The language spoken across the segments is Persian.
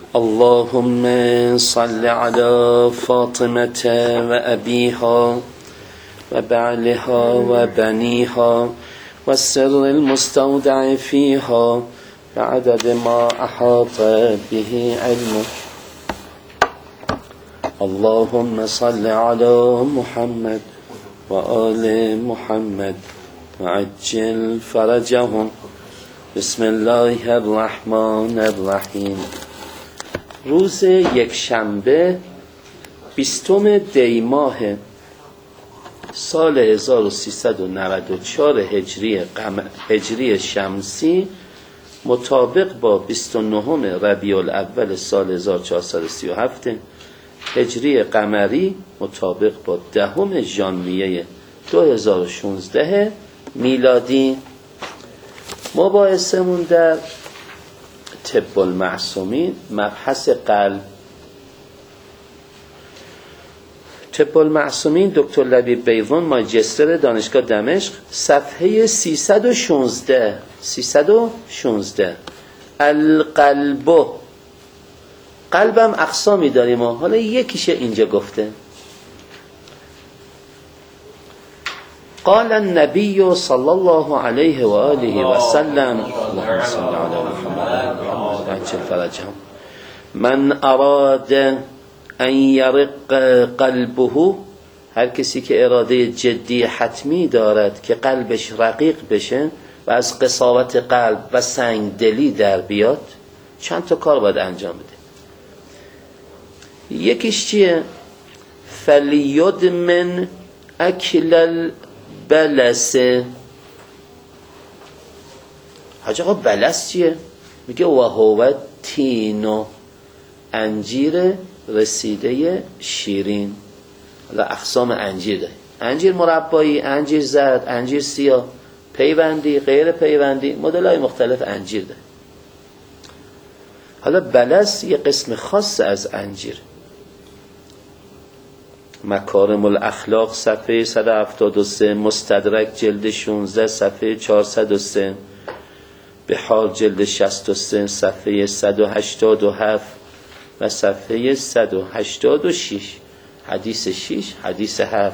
اللهم صل على فاطمة وأبيها وبعلها وبنيها والسر المستودع فيها بعدد ما أحاط به علمك. اللهم صل على محمد وآل محمد وعجل فرجهم. بسم الله الرحمن الرحیم. روز یکشنبه 20 دی ماه سال 1394 هجری شمسی مطابق با 29 ربیع الاول سال 1437 هجری قمری مطابق با 10 ژانویه 2016 میلادی. مباحثمون در طب المعصومین مبحث قلب. طب المعصومین دکتر لبیب بیضون ماجستر دانشگاه دمشق، صفحه 316 القلب. قلبم اقسامی داریم و حالا یکیشه اینجا گفته. قال النبي صلى الله عليه وآله وسلم اللهم صل على محمد وعجل فرجهم من اراد ان يرق قلبه، هر کسی که اراده جدی حتمی دارد که قلبش رقیق بشه و از قساوت قلب و سنگدلی در بیاد، چند تا کار باید انجام بده. یکیش چیه؟ فلیدمن اکل بلسه. حاج آقا بلس چیه؟ میگه وهو تینو، انجیر رسیده شیرین. حالا اقسام انجیر داره: انجیر مربایی، انجیر زرد، انجیر سیاه، پیوندی، غیر پیوندی، مدل‌های مختلف انجیر داره. حالا بلس یه قسم خاص از انجیر. مکارم الاخلاق صفحه 173، مستدرک جلد 16 صفحه 403، بحار جلد 63 صفحه 187 و صفحه 186. حدیث 6 حدیث 7.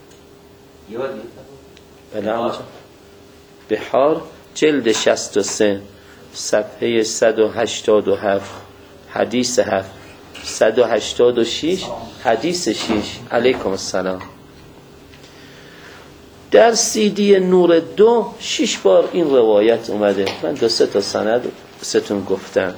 بله آنجا بحار جلد 63 صفحه 187 حدیث 7 186 حدیث 6. علیکم السلام. در CD نور 2 6 بار این روایت اومده. من 2-3 تا سند ستون گفتم.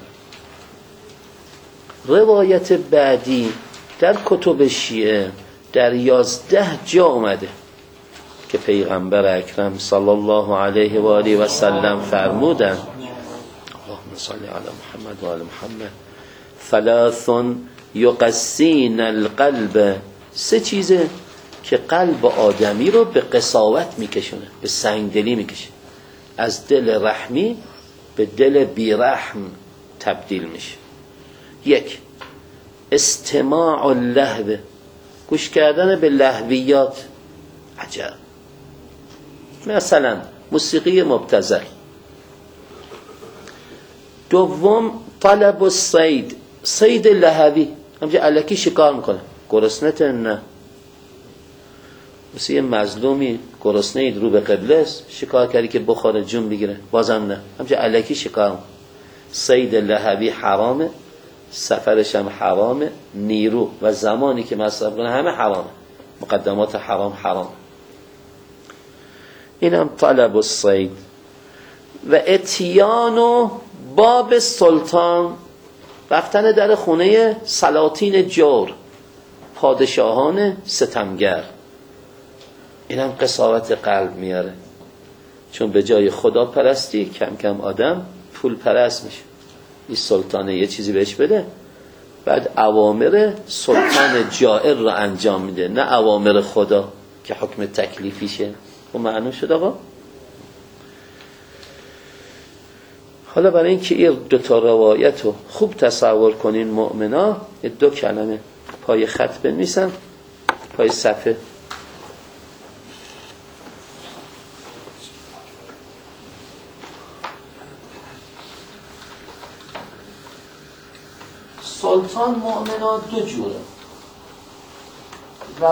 روایت بعدی در کتب شیعه در 11 جا اومده که پیغمبر اکرم صلی الله علیه و آله و سلم فرمودن: اللهم صل علی محمد و آل محمد ثلاث یقسین القلب. 3 چیزه که قلب آدمی رو به قساوت میکشونه، به سنگدلی میکشه، از دل رحمی به دل بیرحم تبدیل میشه. 1 استماع اللهو، گوش کردن به لهویات. عجب. مثلا موسیقی مبتذل. 2 طلب الصید، صید لهوی، همچه الکی شکار میکنه. گرسنت نه، مثل یه مظلومی گرسنه اید رو به قبله است، شکار کردی که بخوره جون بگیره، بازم نه، همچه الکی شکار میکنه. صید لهوی حرامه، سفرش هم حرامه، نیرو و زمانی که مصرف کنه همه حرامه، مقدمات حرام. اینم طلب الصید. و اتیان باب سلطان، رفتن در خونه سلاطین جور، پادشاهان ستمگر. اینم قساوت قلب میاره، چون به جای خدا پرستی کم کم آدم پول پرست میشه. این سلطانه یه چیزی بهش بده، بعد اوامر سلطان جائر رو انجام میده، نه اوامر خدا که حکم تکلیفیشه. و معلوم شد آقا. حالا برای اینکه این 2 روایت رو خوب تصور کنین مؤمنا، 2 کلمه پای خط بنویسن پای صفحه. سلطان مؤمنا دو جوره و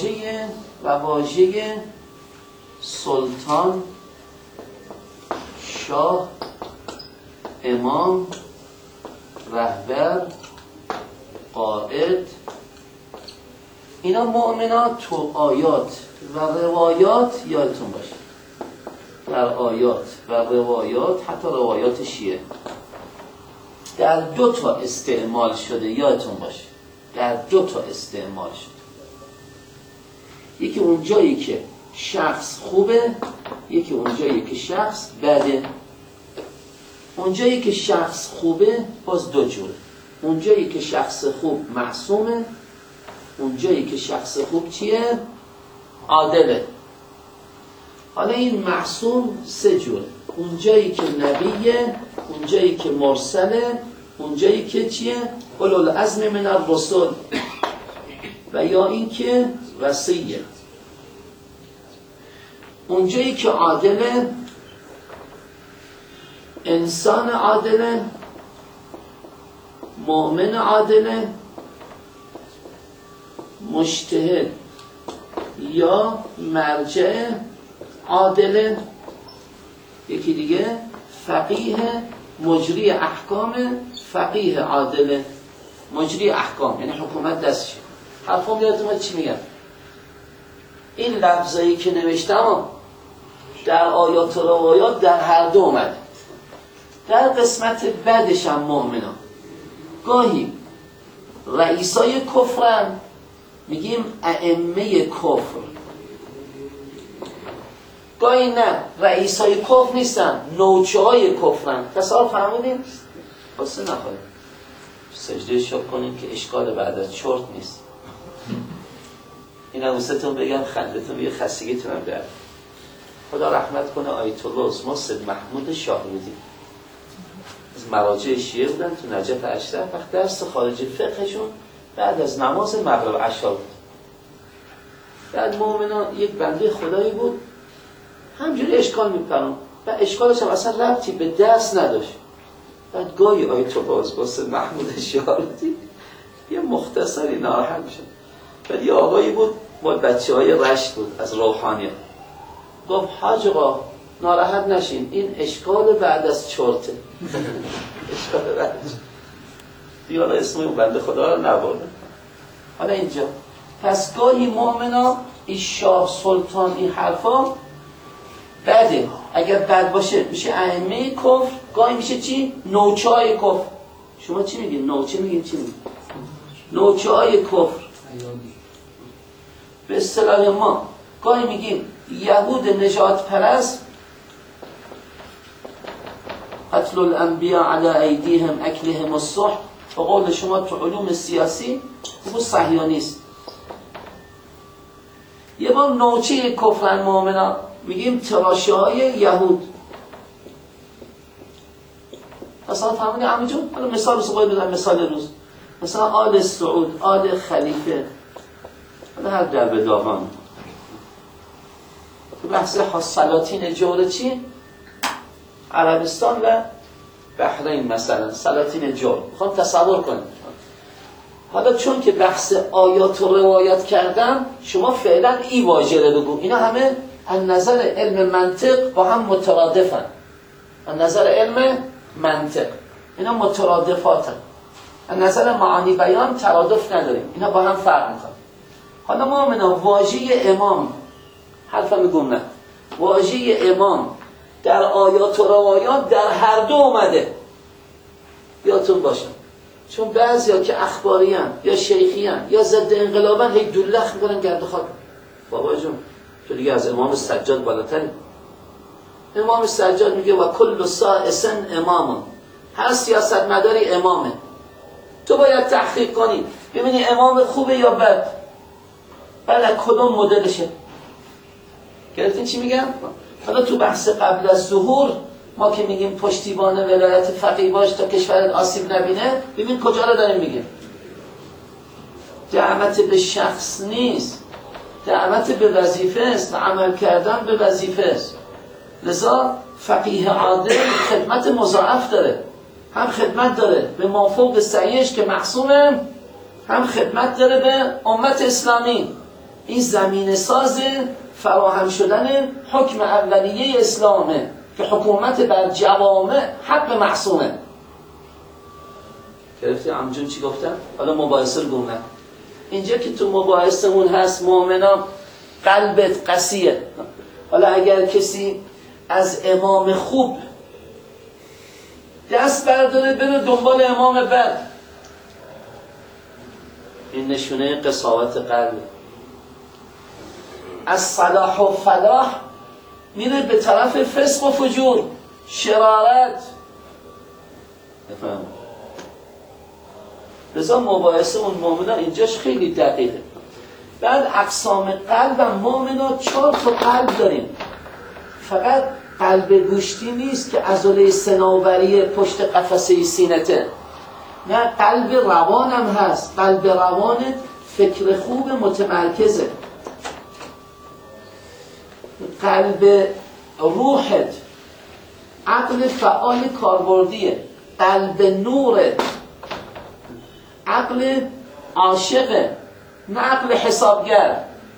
واژه سلطان، شاه، امام، رهبر، قائد، اینا مؤمنا تو آیات و روایات یادتون باشه، در آیات و روایات، حتی روایات شیعه در 2 تا استعمال شده، یادتون باشه در 2 تا استعمال شده. یکی اون جایی که شخص خوبه، یکی اون جایی که شخص بده. اون جایی که شخص خوبه باز 2 جوره. اون جایی که شخص خوب معصومه، اون جایی که شخص خوب چیه؟ عادله. حالا این معصوم 3 جوره. اون جایی که نبیه، اون جایی که مرسله، اون جایی که چیه؟ اولوالعزم من الرسل، و یا این که وصیه. اون جایی که عادله، انسان عادله، مؤمن عادله، مجتهد یا مرجع عادله، یکی دیگه فقیه مجری احکام، فقیه عادله مجری احکام، یعنی حکومت دستشه. حرفم یادتون چی میگم؟ این لفظایی که نوشتم در آیات و روایات در هر 2 اومده. در قسمت بعدش هم مؤمنان گاهی رئیسای کفرن، میگیم ائمه کفر. گاهی نه، رئیسای کفر نیستن، نوچه های کفرن. تصور فرمودیم؟ بسه نخواهیم سجده شکر کنیم که اشکال بعد از چرت نیست. این هموستون بگم خندتون یه خستگیتون هم در. خدا رحمت کنه آیت الله استاد محمود شاهرودی از مراجع شیعه بودن تو نجف اشرف. وقت درس خارج فقهشون بعد از نماز مغرب عشا بود. بعد مؤمنان یک بنده خدایی بود همجوری اشکال میپرون و اشکالش هم اصلا ربطی به درس نداشت. بعد گاهی آیت الله استاد محمود شاهرودی یه مختصری ناراحت میشد. بعد یه آقایی بود مال بچه‌های رشت بود از روحانیت، گفت حاج آقا ناراحت نشین، این اشکال بعد از چرته. اشکال بعد دیگه حالا اسم اون بنده خدا رو نبرده. حالا اینجا پس گاهی مؤمنا این شاه سلطان این حرفا بده، اگر بد باشه میشه ائمه کفر، گاهی میشه چی؟ نوچه‌های کفر. شما چی میگین؟ نوچه میگین چی میگین؟ نوچه‌های کفر. به اصطلاح ما گاهی میگیم یهود نجات پرست، قتل الانبیاء علی ایدیهم اکلهم السحت، به قول شما تو علوم سیاسی بگو صهیونیست. یه بار نوچه کفرن مؤمنا میگیم تراشه های یهود. مثلا فهمیدی همینجور؟ حالا مثال رو سقوی بزن، مثال روز مثلا آل سعود، آل خلیفه، حالا هر در به داغان تو بحث سلاطین جور چی؟ عربستان و بحرین مثلا سلاطین جور میخوام تصور کنید. حالا چون که بحث آیات و روایات کردم شما فعلا این واژه رو بگو. اینا همه از نظر علم منطق با هم مترادفن. از نظر علم منطق اینا مترادفاتن. از نظر معانی بیان ترادف نداریم، اینا با هم فرق میکنن. حالا ما مؤمنا واژه امام، حرفم میگم نه، واژه امام در آیات و روایات در هر 2 اومده. یادتون باشه، چون بعضیا که اخباریان یا شیخیان یا ضد انقلابن هی دولخ میکنن گرد خاک. بابا جون تو دیگه از امام سجاد بالاتری. امام سجاد میگه و کل سائس امام، هر سیاستمداری امامه. تو باید تحقیق کنی ببینی امام خوبه یا بد، بعد کدوم مدلشه. گرفتین چی میگم؟ حالا تو بحث قبل از ظهور ما که میگیم پشتیبان ولایت فقیه باش تا کشورت آسیب نبینه، ببین کجا رو داریم میگیم. دعوت به شخص نیست، دعوت به وظیفه است و عمل کردن به وظیفه است. لذا فقیه عادل خدمت مضاعف داره. هم خدمت داره به مافوق سعیش که معصومه، هم خدمت داره به امت اسلامی. این زمین ساز فراهم شدن حکم اولیه اسلامه که حکومت بر جوامع حق معصومه. گرفتی عمجون چی گفتم؟ حالا مباحثه رو گونه اینجا که تو مباحثمون هست مؤمنا قلبت قسیه. حالا اگر کسی از امام خوب دست برداره بره دنبال امام بد، این نشونه قساوت قلبه. از صلاح و فلاح میره به طرف فسق و فجور، شرارت. بفهم لذا مباحثه اون مؤمنان اینجاش خیلی دقیقه. بعد اقسام قلب هم مؤمنان 4 تا قلب داریم. فقط قلب گوشتی نیست که عضله صنوبری پشت قفسه سینته، نه، قلب روان هم هست. قلب روانت فکر خوب متمرکزه. قلب روحت عقل فعال کاربردیه. قلب نورت عقل عاشقه، نه عقل حسابگر.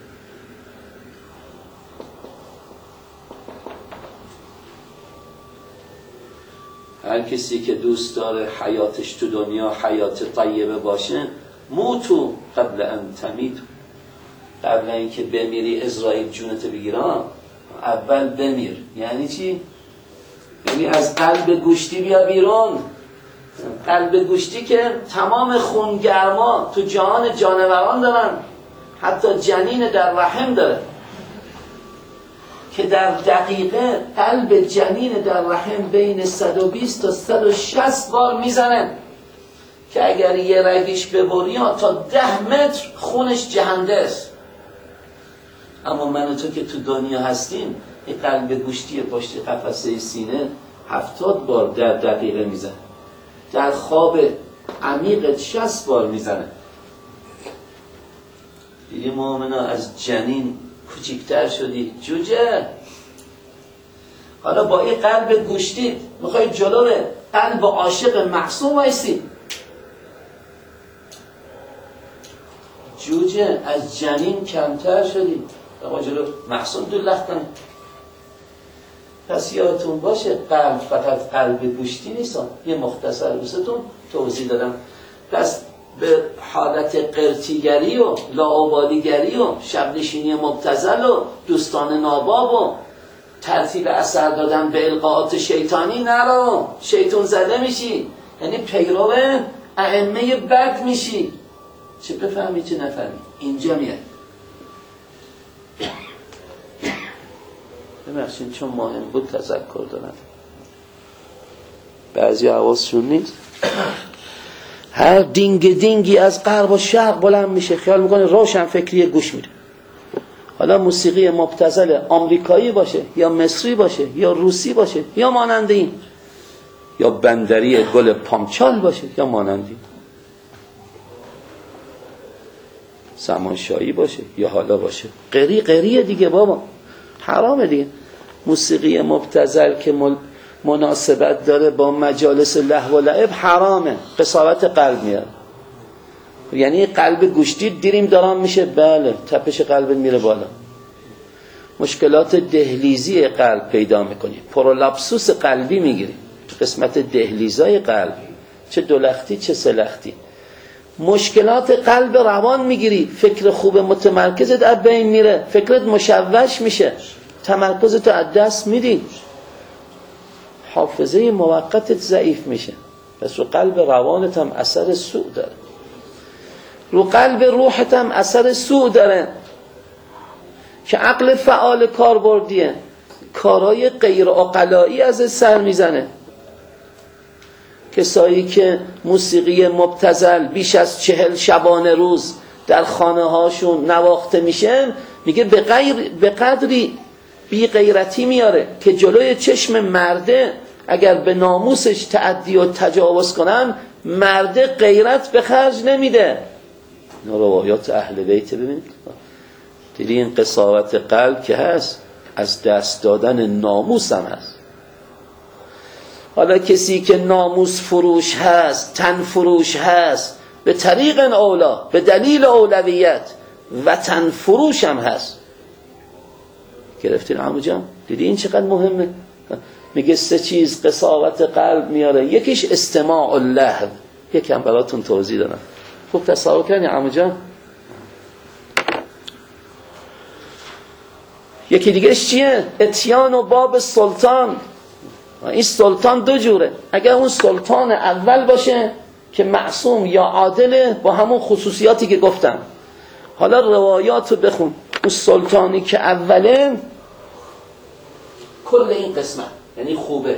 هر کسی که دوست داره حیاتش تو دنیا حیات طیبه باشه، موتو قبل ان تمیتو، قبل اینکه بمیری اسرائیل جونت بگیران اول بمیر. یعنی چی؟ یعنی از قلب گوشتی بیا بیرون. قلب گوشتی که تمام خونگرما تو جهان جانوران دارن، حتی جنین در رحم داره که در دقیقه قلب جنین در رحم بین 120 تا 160 بار میزنه که اگر یه رگیش ببری تا 10 متر خونش جهنده است. اما من و تو که تو دنیا هستیم، این قلب گوشتی پشت قفسه سینه 70 بار در دقیقه میزنه، در خواب عمیقت 60 بار میزنه. دیدی مؤمنا از جنین کوچیکتر شدی جوجه. حالا با این قلب گوشتی میخوای جلو قلب عاشق معصوم وایسی. جوجه از جنین کمتر شدی، با جلو معصوم دلختن. پس یادتون باشه قلب فقط قلب گوشتی نیست. یه مختصر بستون توضیح دادم. پس به حالت قرتیگری و لاابالیگری و شبنشینی مبتذل و دوستان ناباب و ترتیب اثر دادن به القاءات شیطانی نرو، شیطان زده میشی، یعنی پیرو ائمه بد میشی. چه بفهمی چه نفهمی. اینجا میاد. ببخشید چون مهم بود تذکر دارم، بعضی حواسشون نیست. هر دینگ دینگی از غرب و شرق بلند میشه، خیال میکنه روشن فکری گوش میده. حالا موسیقی مبتذل آمریکایی باشه یا مصری باشه یا روسی باشه یا مانند این، یا بندری گل پامچال باشه یا مانند این، زمانشاهی باشه یا حالا باشه قریه دیگه بابا، حرامه دیگه. موسیقی مبتذل که مناسبت داره با مجالس لهو و لعب حرامه، قساوت قلب میاد. یعنی قلب گوشتی دیریم دارم میشه، بله، تپش قلب میره بالا، مشکلات دهلیزی قلب پیدا میکنی، پرولپسوس قلبی میگیری تو قسمت دهلیزای قلب، چه دولختی چه سلختی. مشکلات قلب روان میگیری، فکر خوب متمرکزت از بین میره، فکرت مشوش میشه، تمرکزت از دست میدی، حافظه موقتت ضعیف میشه. پس رو قلب روانت هم اثر سوء داره، رو قلب روحت هم اثر سوء داره که عقل فعال کاربردیه، کارهای غیر عقلایی از سر میزنه. کسایی که موسیقی مبتذل بیش از 40 شبانه روز در خانه هاشون نواخته میشه، میگه به قدری بی غیرتی میاره که جلوی چشم مرده اگر به ناموسش تعدی و تجاوز کنن، مرده غیرت به خرج نمیده. این روایات اهل بیت ببینید. دیدی این قساوت قلب که هست از دست دادن ناموس هم هست. حالا کسی که ناموس فروش هست، تن فروش هست، به طریق اولا، به دلیل اولویت وطن فروش هم هست. گرفتین عمو جان؟ دیدی این چقدر مهمه؟ میگه 3 چیز قساوت قلب میاره، یکیش استماع اللهو. یکم براتون توضیح دادم، خوب تصور کنی عمو جان. یکی دیگهش چیه؟ اتیان و باب سلطان. این سلطان 2 جوره. اگر اون سلطان اول باشه که معصوم یا عادله با همون خصوصیاتی که گفتم، حالا روایات رو بخون. اون سلطانی که اوله کل این قسمت یعنی خوبه.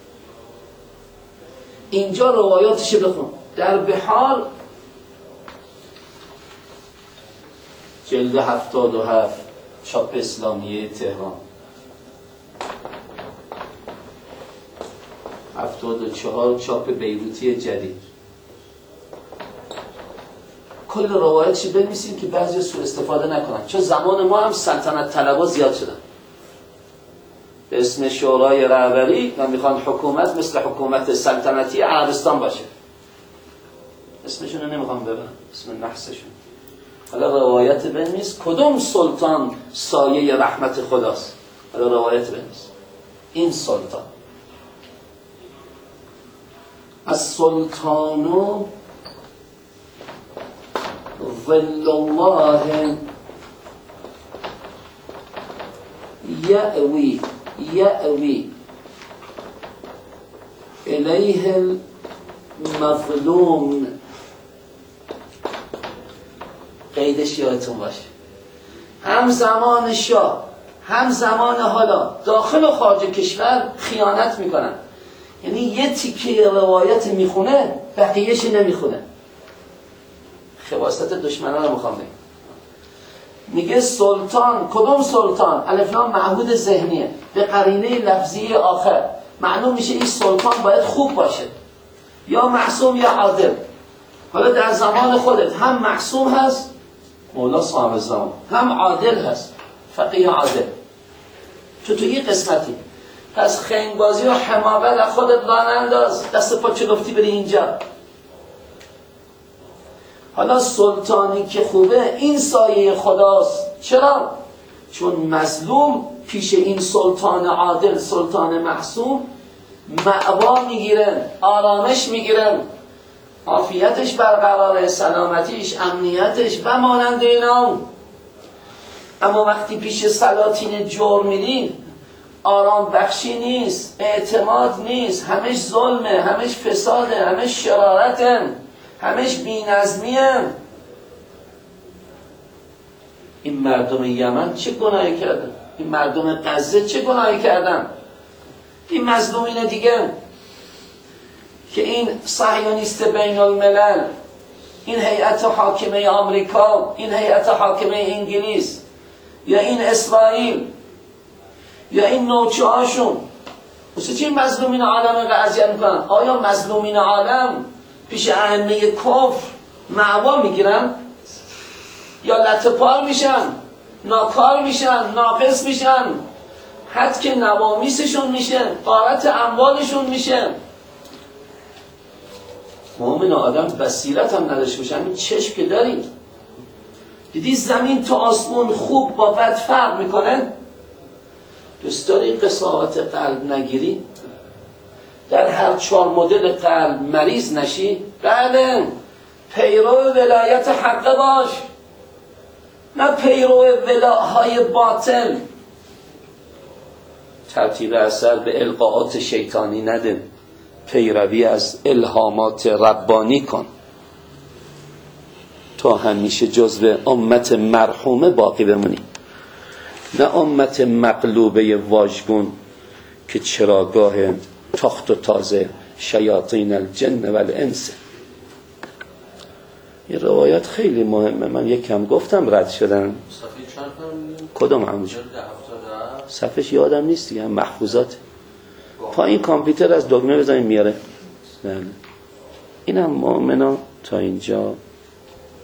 اینجا روایاتش بخون. در بحار جلد 77 چاپ اسلامیه تهران، 74 چاپ بیروتی جدید. کل روایتش بنویسیم که بعضی سوء استفاده نکنن، چون زمان ما هم سلطنت طلبا زیاد شدن. به اسم شورای رهبری و میخوان حکومت مثل حکومت سلطنتی عربستان باشه. اسمشون رو نمیخوام ببرم، اسم نحسشون. حالا روایت بنویس کدوم سلطان سایه رحمت خداست. حالا روایت بنویس این سلطان. از سلطانو ظل الله یأوی الیه المظلوم. قیدش یادتون باشه، هم زمان شاه هم زمان حالا داخل و خارج کشور خیانت میکنن. یعنی یه تیکه روایت میخونه بقیهش نمیخونه. خواست دشمنان رو میخوام بگم. میگه سلطان، کدوم سلطان؟ الف لام معهود ذهنیه به قرینه لفظی آخر معلوم میشه این سلطان باید خوب باشه، یا معصوم یا عادل. حالا در زمان خودت هم معصوم هست مولا صاحب زمان، هم عادل هست فقیه عادل. تو توی قسمتی پس خنگبازی و حماقت از خودت لا ننداز، دست پا چلفتی بری اینجا. حالا سلطانی که خوبه این سایه خداست. چرا؟ چون مظلوم پیش این سلطان عادل، سلطان معصوم مأوا میگیرن، آرامش میگیرن، عافیتش برقراره، سلامتیش، امنیتش و مانند اینا. اما وقتی پیش سلاطین جور میرین آرام بخشی نیست، اعتماد نیست، همش ظلمه، همش فساده، همش شرارته، همش بی‌نظمیه. این مردم یمن چه گناهی کردن؟ این مردم غزه چه گناهی کردن؟ این مظلومین دیگه که این صهیونیست بین الملل، این هیئت حاکمه آمریکا، این هیئت حاکمه انگلیس، یا این اسرائیل، یا این نوچه هاشون، واسه چی مظلومین عالم قضیه میکنن؟ آیا مظلومین عالم پیش ائمه کفر معوا میگیرن؟ یا لطپار میشن، ناکار میشن، ناقص میشن، حد که نوامیسشون میشه، غارت اموالشون میشه. مومن آدم بصیرت هم نداشته باشه، همین چشم که دارید. دیدی زمین تا آسمون خوب با بد فرق میکنه؟ دوست داری قساوت قلب نگیری؟ در هر 4 مدل قلب مریض نشی؟ بله، پیرو ولایت حق باش، نه پیرو ولاهای باطل. ترتیب اثر به القاءات شیطانی نده، پیروی از الهامات ربانی کن تا همیشه جزو امت مرحومه باقی بمونی، نه امت مقلوبه واژگون که چراگاه تاخت و تازه شیاطین الجن و الانس. این روایات خیلی مهمه. من یک کم گفتم رد شدن. کدوم همونجا؟ صفحش یادم نیست دیگه، محفوظات پایین کامپیوتر از دکمه بزنیم میاره. اینم مؤمنا تا اینجا.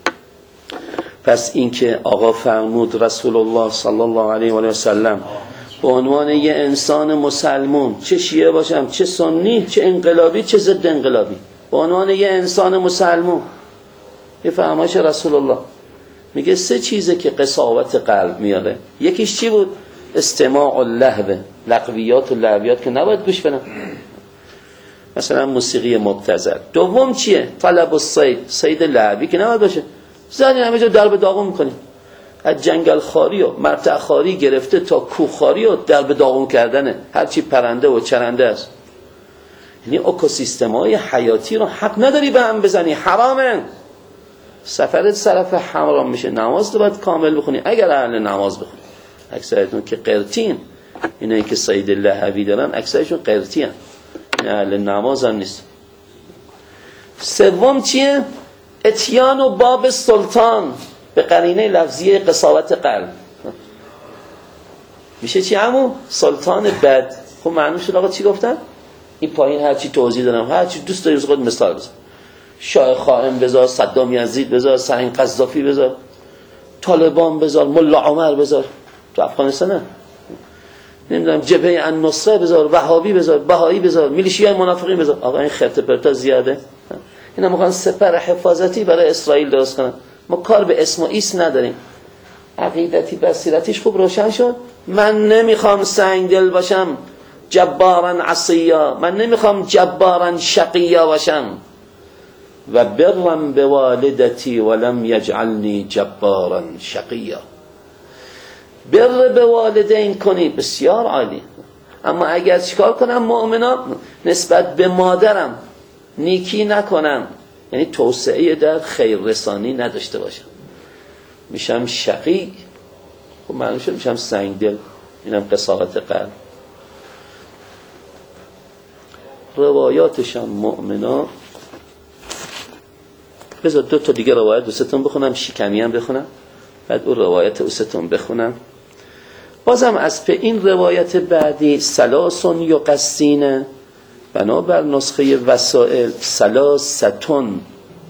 پس این که آقا فرمود رسول الله صلی الله علیه و سلم به عنوان یه انسان مسلمون، چه شیعه باشم، چه سنی، چه انقلابی، چه ضد انقلابی، به عنوان یه انسان مسلمون، یه فرمایش رسول الله میگه 3 چیزه که قساوت قلب میاره. یکیش چی بود؟ استماع اللهو، لغویات و لهویات که نباید گوش بدن، مثلا موسیقی مبتذل. دوم چیه؟ طلب الصید، صید لهوی که نباید باشه. زنی همه جا درب داغون میکنیم، از جنگل خاری و مرتع خاری گرفته تا کوه خاری و درب داغون کردنه، هرچی پرنده و چرنده است. یعنی اکوسیستم‌های حیاتی رو حق نداری به هم بزنی، حرامه. سفرت طرف حرام میشه. نماز رو باید کامل بخونی اگر اهل نماز بخونی. اکثرتون که قرتین، اینایی که صید لهوی دارن اکثرشون قرتی هن، این اهل نماز هم نیست. سوم چیه؟ اتیان و باب سلطان، به قرینه لفظیه قساوت قلب. میشه چی همون؟ سلطان بد. خب معنی شد آقا چی گفتن؟ این پایین هرچی توضیح دارم، هرچی دوست داری خود مثال بزن. شاه خائن بذار، صدام یزید بذار، سرین قذافی بذار، طالبان بذار، ملا عمر بذار، تو افغانستان نه، نمیدونم جبهه النصره بذار، وهابی بذار، بهایی بذار، میلیشیای منافقین بذار. آقا این خرت پرتا زیاده. اینا میخوان سپر حفاظتی برای اسرائیل درست کنن. ما کار به اسم و اسم نداریم. عقیدتی بصیرتیش خوب روشن شد. من نمیخوام سنگدل باشم، جبارا عصیا، من نمیخوام جبارا شقیا باشم. و برم به والدتی ولم یجعلنی جبارا شقیا. بر به والدین کنی، بسیار عالی. اما اگر چیکار کنم مؤمنان نسبت به مادرم نیکی نکنم، یعنی توسعه در خیر رسانی نداشته باشم، میشم شقی. خب معنی شد میشم سنگدل. اینم قساوت قلب. روایاتشان مؤمنا. بذار 2 تا دیگه روایت دوستتون بخونم، شکمی هم بخونم، بعد اون روایت دوستتون بخونم. بازم از به این روایت بعدی سلاسون یقسین، بنابر نسخه وسائل سلاستون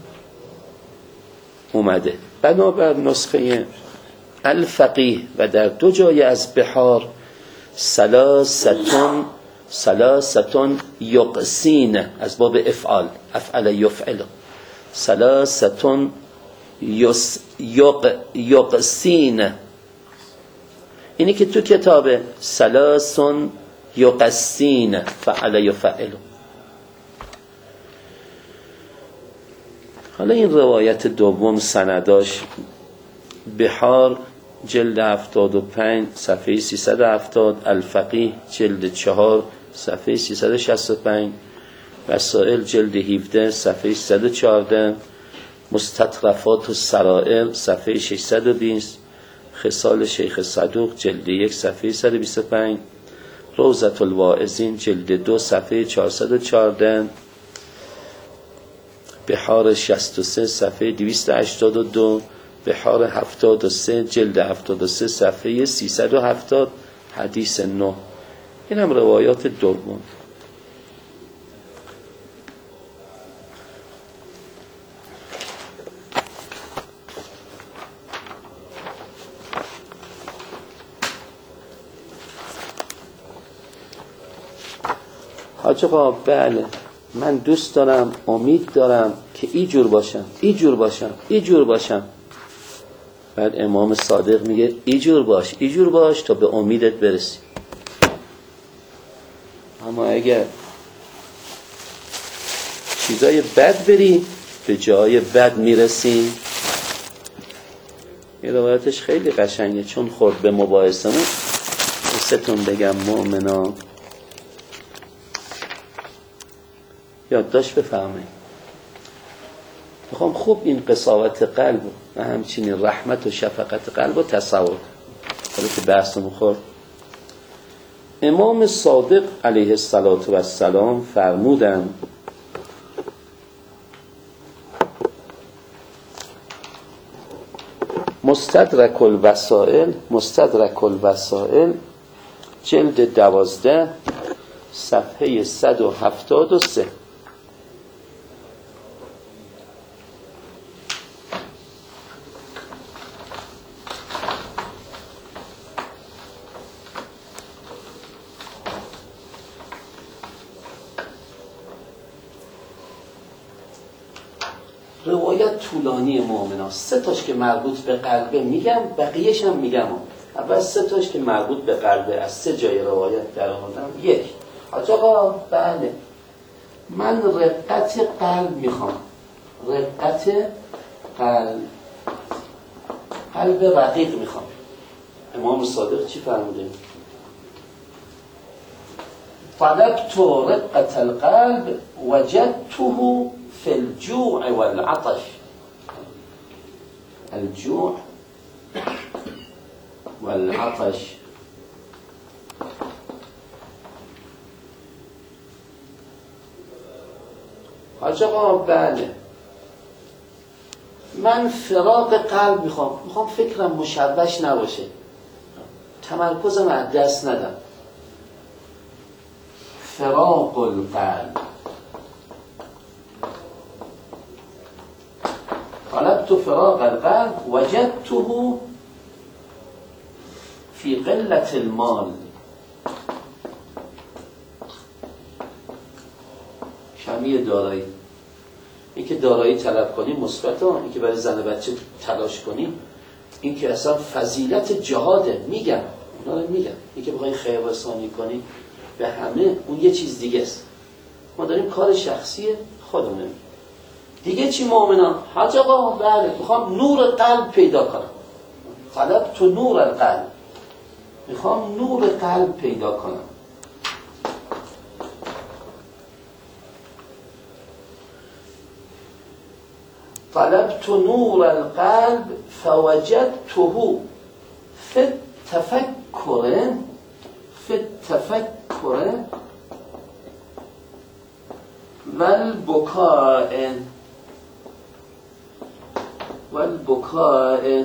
اومده، بنابر نسخه الفقیه و در 2 جای از بحار سلاستون یقسین، از باب افعال، افعل یفعل، سلاستون یقسین. اینی که تو کتاب سلاسون یقسین، فعل یفعل. حالا این روایت دوم سنداش بحار جلد 75 صفحه 370، الفقیه جلد 4 صفحه 365، وسائل جلد 17 صفحه 314، مستطرفات السرائر صفحه 620، خصال شیخ صدوق جلد 1 صفحه 125، روضة الواعظین جلد 2 صفحه 414، بحار 63 صفحه 282، بحار 73 جلد 73 صفحه 370، حدیث 9. این هم روایات دوم. حاج آقا بله من دوست دارم، امید دارم که اینجور باشم. بعد امام صادق میگه اینجور باش تا به امیدت برسی. اما اگر چیزای بد بری به جای بد میرسی. یه روایتش خیلی قشنگه چون خورد به مباحثمون. ستون بگم مؤمنا یادداشت بفرمایید. میخوام خوب این قساوت قلب و همچنین رحمت و شفقت قلب رو تصور. حالا که بحثمون خورد، امام صادق علیه السلام فرمودند مستدرک الوسائل جلد 12 صفحه 173. طولانی مؤمنا 3 تاش که مربوط به قلبه میگم، بقیه‌ش هم میگم. اول 3 تاش که مربوط به قلبه از 3 جای روایت در آوردم. 1 حاج آقا بله من رقت قلب میخوام. رقت قلب رقیق میخوام. امام صادق چی فرموده؟ طلبت رقت القلب وجدته في الجوع والعطش. الجوع والعطش. حاج آقا بله من فراغ قلب میخوام فکرم مشوش نباشه، تمرکزم از دست ندم. فراغ القلب. طلبت فراغ القلب وجدته في قلة المال. کمی دارایی. این که دارایی طلب کنی مثبته، این که برای زن و بچه تلاش کنی این که اصلا فضیلت جهاده. میگم اونا رو میگم، این که بخوای خیر رسانی کنی به همه اون یه چیز دیگه است. ما داریم کار شخصی خودمونه. دیگه چی مؤمنان؟ حاج آقا بله میخوام نور قلب پیدا کنم. طلبت نور القلب. میخوام نور قلب پیدا کنم. طلبت نور القلب فوجدته في التفكر والبكاء.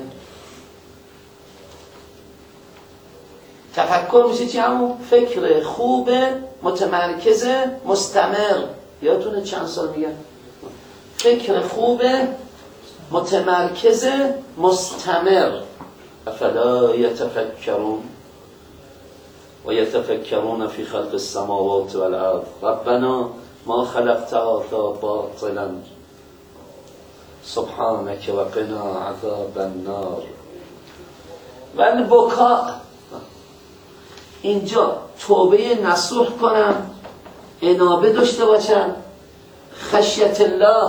تفکر میشه چی؟ همون فکر خوب متمرکز مستمر. یادتونه چند سال میگم فکر خوب متمرکز مستمر. افلا یتفکرون و یتفکرون فی خلق السماوات والارض ربنا ما خلقت هذا باطلا سبحانك و قنا عذاب النار. والبکاء اینجا توبه نصوح کنم، انابه داشته باشم، خشیت الله،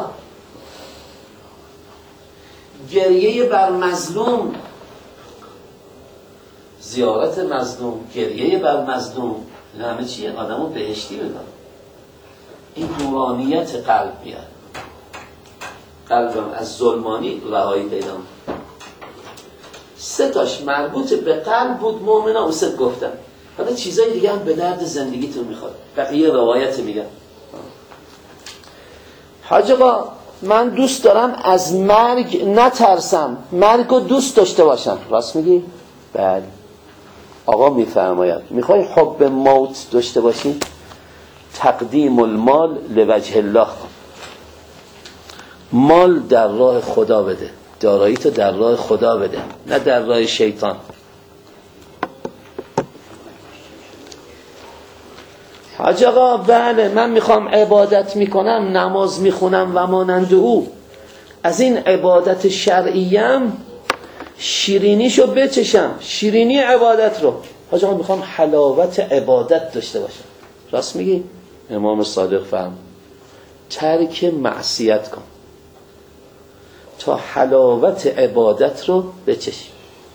گریه بر مظلوم، زیارت مظلوم، گریه بر مظلوم، این همه چیه؟ آدمو بهشتی بدن. این نورانیت قلب بیاد. قلبم از ظلمانی رهایی پیدا. 3 تاش مربوط به قلب بود مؤمنا، اون 3 گفتم. حالا چیزای دیگه هم به درد زندگیتون میخواد. بقیه روایت میگم. حاج آقا من دوست دارم از مرگ نترسم، مرگ رو دوست داشته باشم. راست میگی؟ بله. آقا میفرماید میخوای حب موت داشته باشی؟ تقدیم المال لوجه الله. مال در راه خدا بده، دارایی تو در راه خدا بده، نه در راه شیطان. حاج آقا بله من میخوام عبادت میکنم، نماز میخونم و مانند او، از این عبادت شرعیم شیرینیشو بچشم، شیرینی عبادت رو. حاج آقا میخوام حلاوت عبادت داشته باشم. راست میگی؟ امام صادق فرمود ترک معصیت کن تا حلاوت عبادت رو بچشی.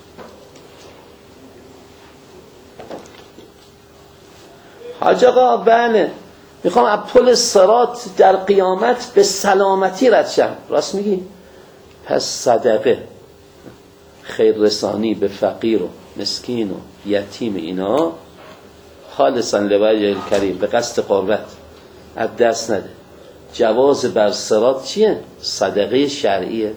حاج آقا بله میخوام از پل صراط در قیامت به سلامتی رد شم. راست میگی؟ پس صدقه، خیر رسانی به فقیر و مسکین و یتیم اینا خالصا لوجه الکریم به قصد قربت از دست نده. جواز بر صراط چیه؟ صدقه شرعیه.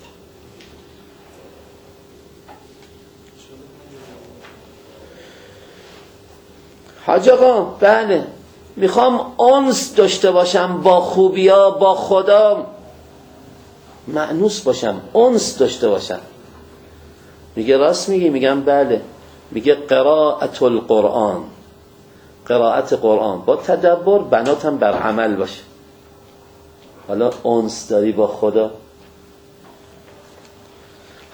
حاج آقا بله میخوام انس داشته باشم با خوبیا، با خدا مأنوس باشم، انس داشته باشم. میگه راست میگی؟ میگم بله. میگه قرائت القرآن، قرائت قرآن با تدبر، بناتم بر عمل باشه. حالا انس داری با خدا،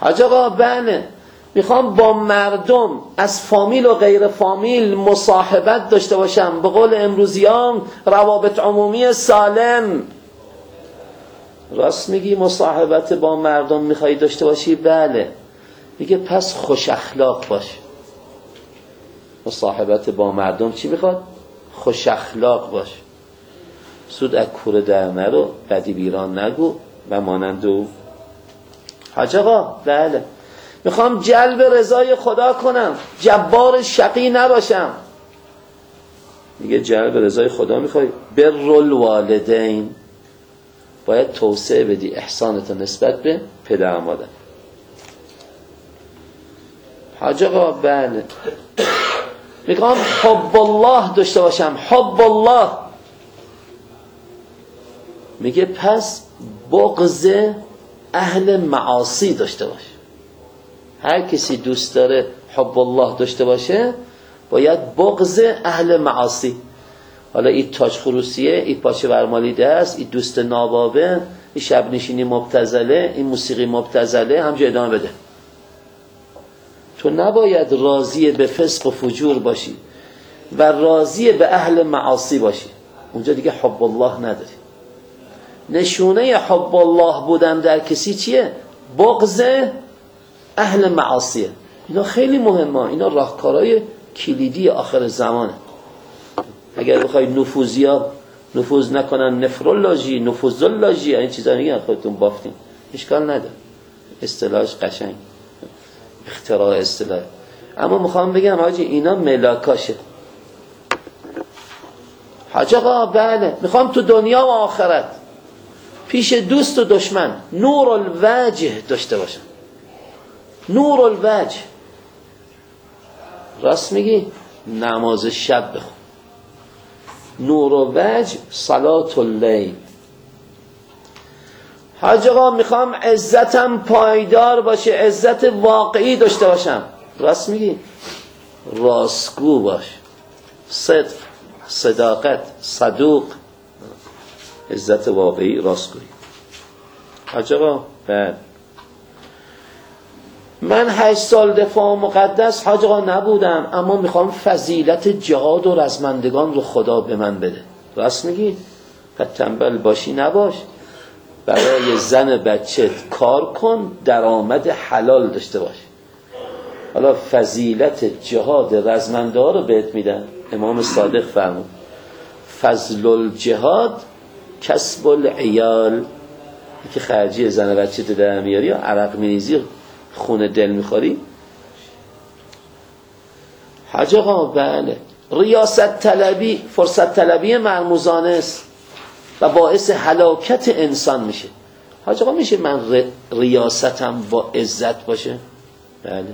حاج آقا بله، میخوام با مردم از فامیل و غیر فامیل مصاحبت داشته باشم، به قول امروزیام روابط عمومی سالم. راست میگی مصاحبت با مردم میخوای داشته باشی؟ بله. میگه پس خوش اخلاق باش. مصاحبت با مردم چی میخواد؟ خوش اخلاق باش. سود از کوره در نرو، بدی بیران نگو و مانند او. حاج آقا بله، میخوام جلب رضای خدا کنم، جبار شقی نباشم. میگه جلب رضای خدا میخوای؟ بر الوالدین، باید توسعه بدی احسانت نسبت به پدر مادر. حاج آقا بله، میخوام حب الله داشته باشم، حب الله. میگه پس بغض اهل معاصی داشته باش. هر کسی دوست داره حب الله داشته باشه باید بغض اهل معاصی. حالا این تاج خروسیه، این پاچه برمالیده است، این دوست نابابه، این شب نشینی مبتذله، این موسیقی مبتذله، همجا ادامه بده. تو نباید راضی به فسق و فجور باشی و راضی به اهل معاصی باشی، اونجا دیگه حب الله نداری. نشونه حب الله بودن در کسی چیه؟ بغض اهل معاصیه. اینا خیلی مهمه، اینا راهکارهای کلیدی آخر زمانه. اگر بخوای نفوذیا نفوذ نکنن، نفرولوژی، نفوذولوژی، این چیزا میگن، خودتون بافتین، اشکال نداره، اصطلاحش قشنگ، اختراع اصطلاح. اما میخوام بگم حاجی اینا ملاکاشه. حاج آقا بله، میخوام تو دنیا و آخرت پیش دوست و دشمن نور الوجه داشته باشم. نور الوجه. راست میگی؟ نماز شب بخون. نور الوجه صلات اللیل. حاج آقا میخوام عزتم پایدار باشه، عزت واقعی داشته باشم. راست میگی؟ راستگو باش، صدق، صداقت، صدوق، عزت واقعی، راستگویی. حاج آقا بعد من 8 سال دفاع مقدس حاج آقا نبودم، اما میخوام فضیلت جهاد و رزمندگان رو خدا به من بده. راست میگی؟ پس تنبل باشی نباش، برای زن بچت کار کن، درآمد حلال داشته باش. حالا فضیلت جهاد رزمنده ها رو بهت میدن. امام صادق فرمود فضل الجهاد کسب العیال. که خرجی زن بچت در میاری یا عرق میریزی، خون دل میخوری. حاج آقا بله، ریاست طلبی فرصت طلبی مرموزانه است و باعث هلاکت انسان میشه. حاج آقا میشه من ریاستم با عزت باشه؟ بله.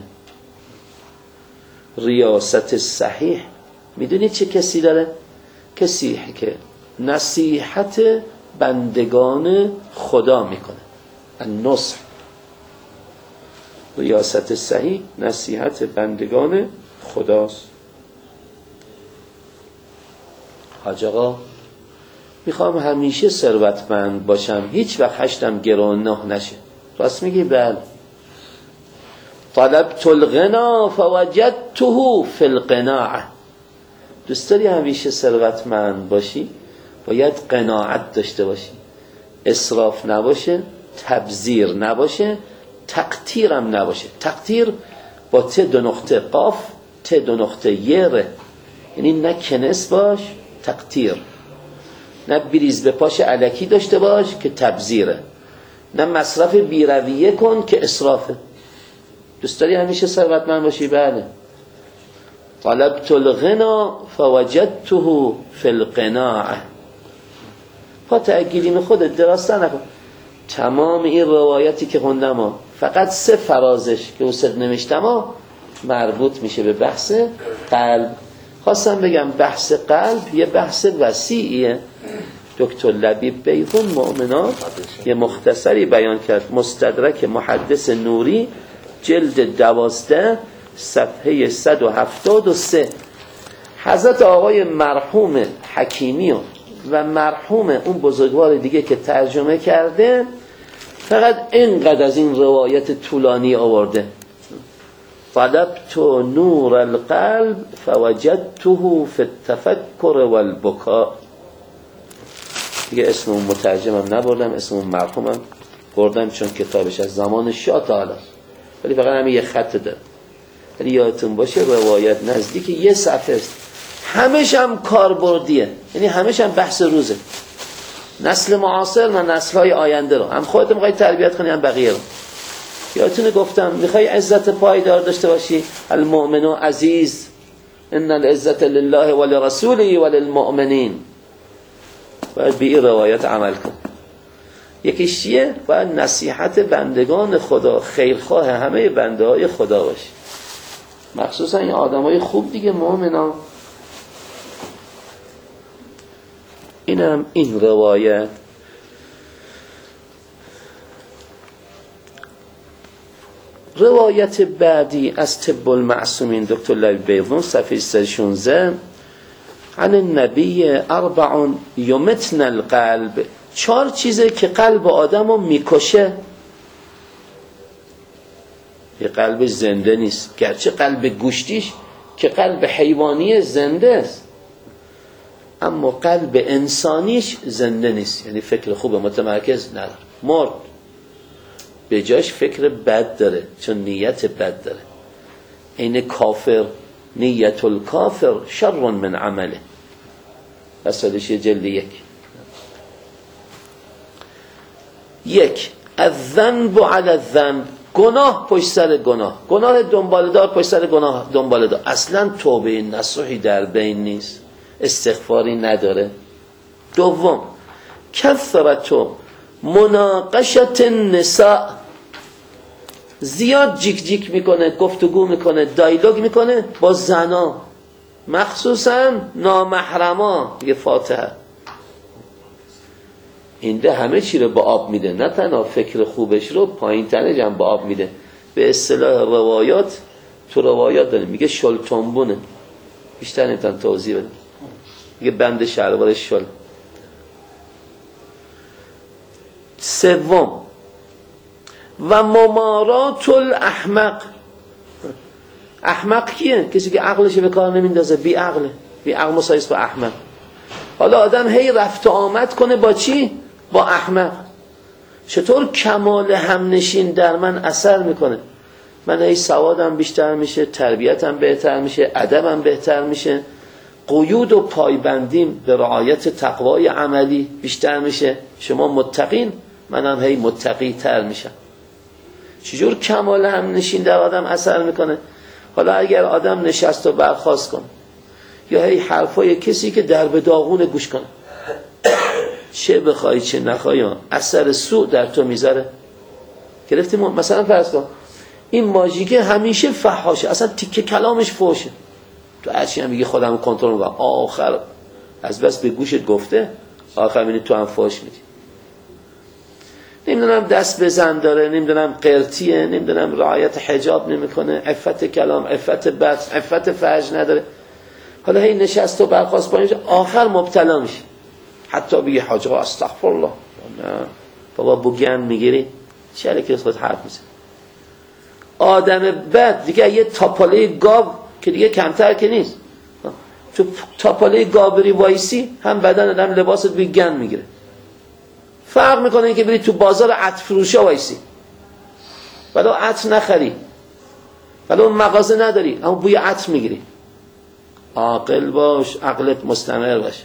ریاست صحیح میدونید چه کسی داره؟ کسی که نصیحت بندگان خدا میکنه، النصح. ریاست صحیح نصیحت بندگان خداست. حاج آقا میخوام همیشه ثروتمند باشم، هیچ وقت هشتم گرانه نشه. راست میگی؟ بله. طلبت الغنا فوجدته فی القناعه. دوست داری همیشه ثروتمند باشی؟ باید قناعت داشته باشی، اسراف نباشه، تبذیر نباشه، تقتیرم نباشه. تقتیر با ت 2 نقطه قاف، ت 2 نقطه یه، یعنی نه کنس باش تقتیر، نه بریز به پاش الکی داشته باش که تبذیره، نه مصرف بیرویه کن که اسرافه. دوست داری همیشه ثروتمند باشی؟ بله. طلبت الغنا فوجدته فی القناعه. پا تأگیرین خودت دراسته نکن. تمام این روایتی که خوندم فقط 3 فرازش که اوسط نوشتم مربوط میشه به بحث قلب. خواستم بگم بحث قلب یه بحث وسیعیه. دکتر لبیب بیغون مؤمنات یه مختصری بیان کرد، مستدرک محدث نوری جلد 12 صفحه 173. حضرت آقای مرحوم حکیمی و مرحوم اون بزرگوار دیگه که ترجمه کرده فقط اینقدر از این روایت طولانی آورده طلبت نور القلب فوجدته فی التفکر والبکاء. دیگه اسم اون مترجمم نبردم، اسم اون مرحومم بردم چون کتابش از زمان شاه تا حالا، ولی فقط همین یه خط داره. ولی یادتون باشه روایت نزدیک یه صفحه است، همش هم کاربردیه، یعنی همش هم بحث روزه، نسل معاصر و نسل‌های آینده رو، هم خودت می‌خوای تربیت کنی هم بقیه رو. یادتونه گفتم می‌خوای عزت پایدار داشته باشی، المؤمن عزیز ان العزت لله ولرسوله وللمؤمنین، باید به این روایت عمل کن. یکیش چیه؟ باید نصیحت بندگان خدا، خیرخواه همه بنده های خدا باشی، مخصوصا این آدم های خوب دیگه، مؤمنان. اینم این روایت. روایت بعدی از طب المعصومین دکتر البیضون صفحه 316 عن النبی 4 یمتن القلب، 4 چیزه که قلب آدم رو میکشه. یه قلب زنده نیست، گرچه قلب گوشتیش که قلب حیوانی زنده است، اما قلب انسانیش زنده نیست، یعنی فکر خوب متمرکز نداره، مرد، به جاش فکر بد داره چون نیت بد داره. این کافر، نیت الکافر شر من عمله، اصلش جلد 1 الذنب علی الذنب، گناه پشت سر گناه، گناه دنبالدار پشت سر گناه دنبالدار، اصلا توبه نصوحی در بین نیست، استغفاری نداره. 2 کثرت مناقشت النساء، زیاد جیک جیک میکنه، گفتگو میکنه، دایلوگ میکنه با زنا، مخصوصا نامحرما. یه فاتحه اینده همه چی رو با آب میده، نه تنها فکر خوبش رو، پایین تنش هم با آب میده. به اصطلاح روایات، تو روایات داره میگه شلتنبونه، بیشتر نمیتونم توضیح بدم، میگه بند شلوار شل. 3 و ممارات الاحمق، احمق کیه؟ کسی که عقلش به کار نمیندازه، بی عقله، بی عقل مساوی با احمق. حالا آدم هی رفت و آمد کنه با چی؟ با احمق. چطور کمال همنشین در من اثر میکنه؟ من هی سوادم بیشتر میشه، تربیتم بهتر میشه، ادبم بهتر میشه، قیود و پایبندیم به رعایت تقوای عملی بیشتر میشه. شما متقین، منم هی متقی تر میشم. چجور کمال همنشین در آدم اثر میکنه؟ حالا اگر آدم نشست و برخاست کنه، یا هی حرفای کسی که در به داغون گوش کنه، چه بخوای چه نخوای اثر سوء در تو میذاره. گرفتیم؟ مثلا فرض کن این ماژیکه همیشه فحاشه، اصلا تیکه کلامش فحشه، تو هرچی هم بگی خودم کنترل میکنم، آخر از بس به گوشت گفته، آخر میبینی تو هم فحش میدی. نمیدونم دست بزن داره، نمیدونم قرتیه، نمیدونم رعایت حجاب نمیکنه، عفت کلام، عفت بحث، عفت فرج نداره. حالا هی نشست و برخاست با اینجا، آخر مبتلا میشه. حتی بگی حاجه استغفر الله، نه بابا بوگن میگیری چه علیه که خود حرف میزن. آدم بد دیگه یه تاپاله گاو که دیگه کمتر که نیست، تو تاپاله گاو بری وایسی هم بدن آدم لباست بوی گن میگیره. فرق میکنه این که بری تو بازار عطر فروشا وایسی، ولو عطر نخری، ولو مغازه نداری، اما بوی عطر میگیری. عاقل باش، عقلت مستمر باش،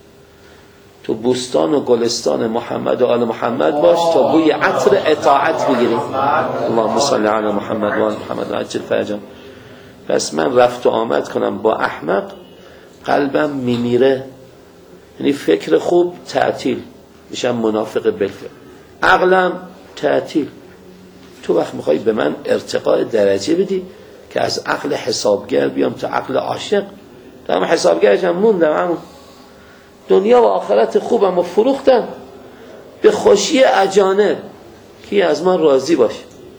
تو بوستان و گلستان محمد و آل محمد باش تا بوی عطر اطاعت بگیری. اللهم صل علی محمد و آل محمد و عجل فرجهم. پس من رفت و آمد کنم با احمق، قلبم میمیره، یعنی فکر خوب تعطیل، میشم منافق بالفعل، عقلم تعطیل. تو وقت میخوای به من ارتقاء درجه بدی که از عقل حسابگر بیام تا عقل عاشق، تا هم حسابگرش هم موندم، همون دنیا و آخرت خوبم و فروختم به خوشی اجانب. کی از من راضی باشه؟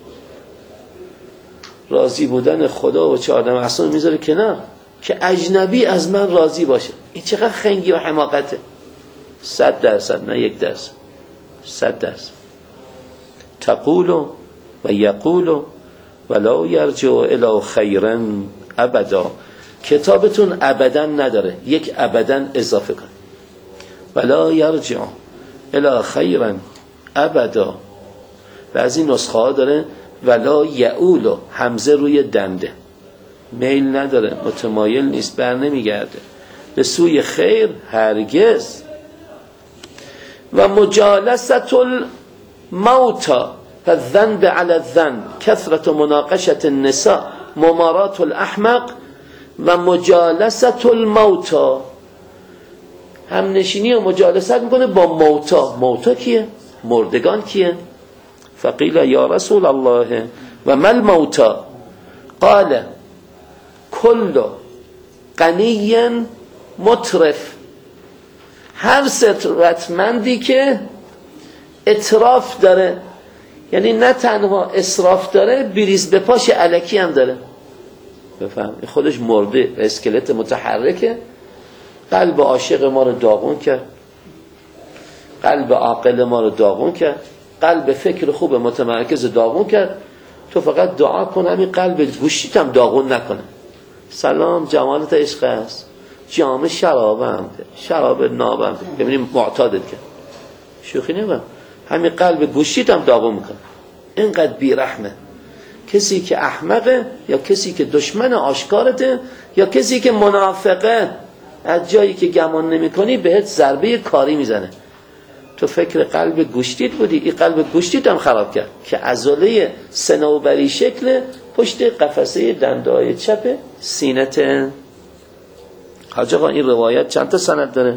راضی بودن خدا و 4 معصوم میذاره کنار که اجنبی از من راضی باشه. این چقدر خنگی و حماقته. 100%، نه 1%، 100%. تقول و یقول ولا یرجع الی خیر ابدا. کتابتون ابدا نداره، یک ابدا اضافه کن. ولا یرجع الی خیر ابدا. بعضی نسخه ها داره ولا یعول، همزه روی دنده، میل نداره، متمایل نیست، بر نمیگرده به سوی خیر هرگز. و مجالست الموتى فالذنب على الذنب كثرة مناقشة النساء ممارات الاحمق و مجالست الموتى. هم نشینی و مجالست میکنه با موتا. موتا کیه؟ مردگان کیه؟ فقیل یا رسول الله و ما الموتى قال کل غنی مترف. هر ثروتمندی که اتراف داره، یعنی نه تنها اسراف داره، بریز به پاش الکی هم داره. بفهم خودش مرده، اسکلت متحرکه، قلب عاشق ما رو داغون کرد، قلب عاقل ما رو داغون کرد، قلب فکر خوب متمرکز داغون کرد. تو فقط دعا کن همین قلب گوشیت هم داغون نکنه. سلام جمالت عشق است، جام شرابم، شراب نابم، ببینیم معتادت کرد. شوخی نمیم، همین قلب گوشیت هم داغون میکنه. اینقدر بیرحمه. کسی که احمقه، یا کسی که دشمن آشکارته، یا کسی که منافقه، از جایی که گمان نمی کنی بهت ضربه کاری میزنه. تو فکر قلب گوشتیت بودی، این قلب گوشتیت هم خراب کرد که عضله صنوبری شکل پشت قفسه دنده‌های چپ سینته. حاج آقا این روایت چند تا سند داره؟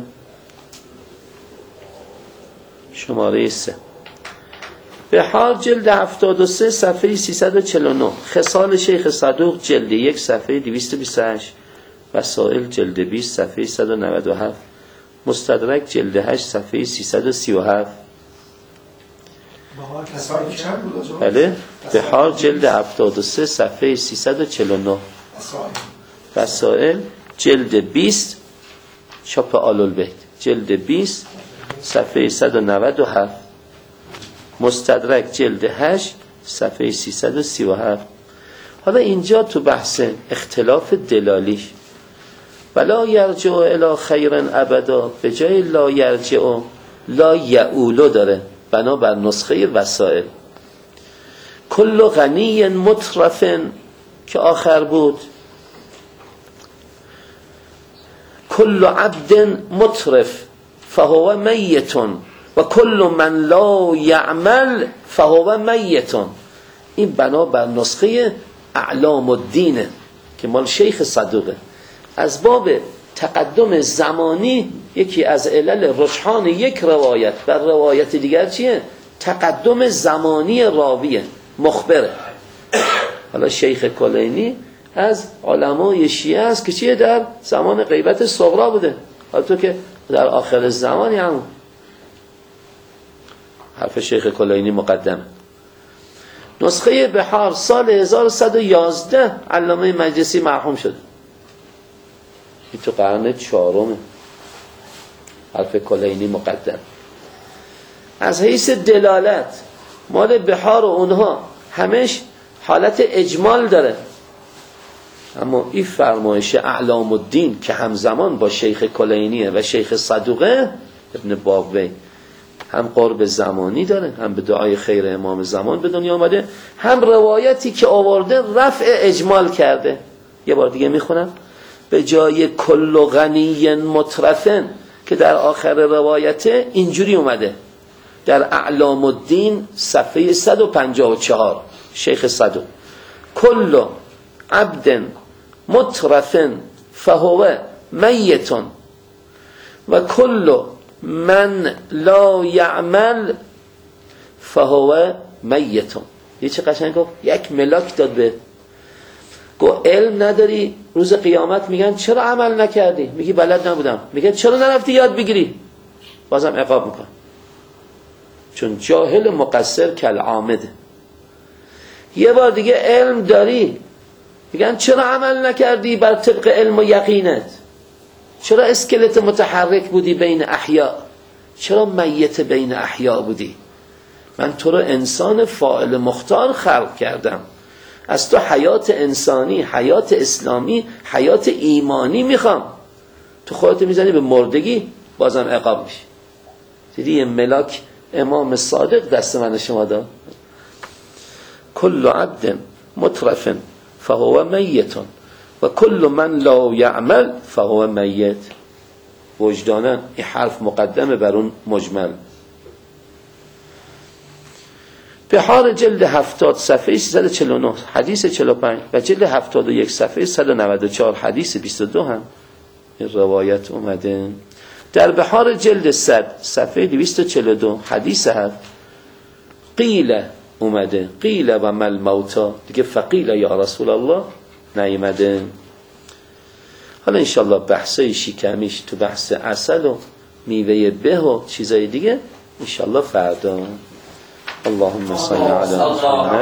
شماره 3 بحار جلد 73 صفحه 349، خصال شیخ صدوق جلد 1 صفحه 228، وسائل جلد 20 صفحه 197، مستدرک جلد 8 صفحه 337. بله، بحار جلد 73 صفحه 349، وسائل جلد 20 چاپ آل‌البیت جلد 20 صفحه 197، مستدرک جلد 8 صفحه 337. حالا اینجا تو بحث اختلاف دلالیش ولا یرجع الی خیر ابدا، به جای لا یرجع لا یعولو داره بنابر نسخه وسائل. کل غنی مترف که آخر بود، کل عبد مترف فهو میت و کل من لا یعمل فهو میت. این بنابر نسخه اعلام الدینه که مال شیخ صدوقه. از باب تقدم زمانی یکی از علل رجحان یک روایت بر روایت دیگر چیه؟ تقدم زمانی راویه، مخبره. حالا شیخ کلینی از علمای شیعه است که چیه؟ در زمان غیبت صغرا بوده. حالا تو که در آخر زمانی هم حرف شیخ کلینی مقدمه. نسخه بحار سال 1111 علامه مجلسی مرحوم شد. این تو قرن 4 حرف کلینی مقدم. از حیث دلالت مال بحار و اونها همش حالت اجمال داره، اما این فرمایش اعلام الدین که همزمان با شیخ کلینیه و شیخ صدوقه ابن بابوی هم قرب زمانی داره، هم به دعای خیر امام زمان به دنیا آمده، هم روایتی که آورده رفع اجمال کرده. یه بار دیگه میخونم. به جای کل غنی مترفن که در آخر روایت اینجوری اومده در اعلام الدین صفحه 154 شیخ صدوق، کل عبد مترفن فهو میتون و کل من لا یعمل فهو میتون. یه چه قشنگ گفت، یک ملاک داد به گفت علم نداری، روز قیامت میگن چرا عمل نکردی؟ میگی بلد نبودم. میگه چرا نرفتی یاد بگیری؟ بازم عقاب میکن، چون جاهل مقصر کالعامده. یه بار دیگه علم داری، میگن چرا عمل نکردی بر طبق علم و یقینت؟ چرا اسکلت متحرک بودی بین احیا؟ چرا میت بین احیا بودی؟ من تو رو انسان فاعل مختار خلق کردم، از تو حیات انسانی، حیات اسلامی، حیات ایمانی میخوام. تو خودت میزنی به مردگی، بازم عقاب میشی. دیدی یه ملاک امام صادق دست من شما داد. کل عبد مترف فهو میت و کل من لا یعمل فهو میت. وجدانا این حرف مقدمه بر اون مجمل. بحار جلد 70 صفحه 349 حدیث 45 و جلد 71 صفحه 194 حدیث 22 هم این روایت اومده. در بحار جلد 100 صفحه 242 حدیث هست قیل اومده، قیل و مل موتا، دیگه فقیل یا رسول الله نیامده. حالا انشالله بحثای شکمیش تو بحث عسل و میوه به و چیزای دیگه انشالله فردا. اللهم صل علی محمد